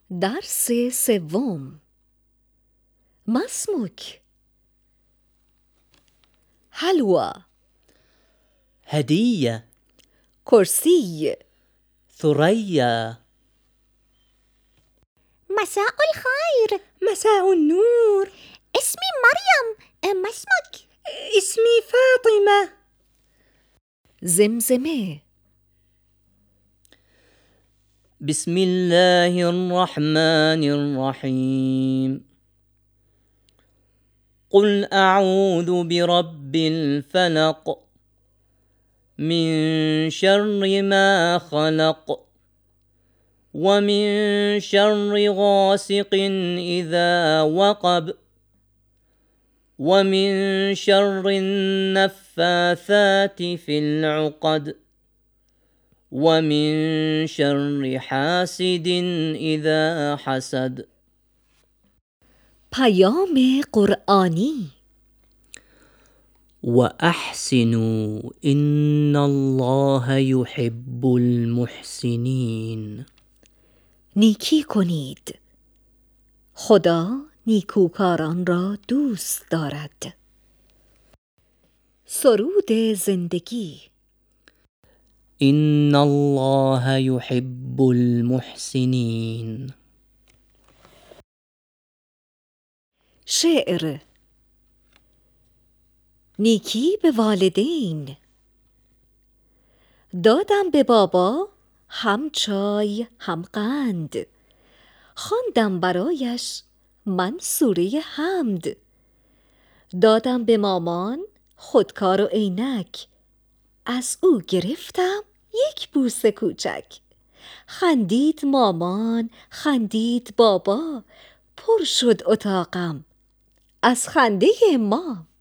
درس سوم. ما اسمك؟ حلوى. هدية. كرسي. ثريا. مساء الخير. مساء النور. اسمي مريم. ما اسمك؟ اسمي فاطمة. زمزمه. بسم الله الرحمن الرحيم. قل أعوذ برب الفلق من شر ما خلق ومن شر غاسق إذا وقب ومن شر النفاثات في العقد ومن شر حاسد إذا حسد. پیام قرآنی. وأحسنوا إن الله يحب المحسنين. نیکی کنید. خدا نیکوکاران را دوست دارد. سرود زندگی. إن الله يحب المحسنين. شعر. نیکی به والدین. دادم به بابا هم چای هم قند، خواندم برایش من سوره حمد. دادم به مامان خودکار و عینک، از او گرفتم یک بوسه کوچک. خندید مامان خندید بابا، پر شد اتاقم از خنده ما.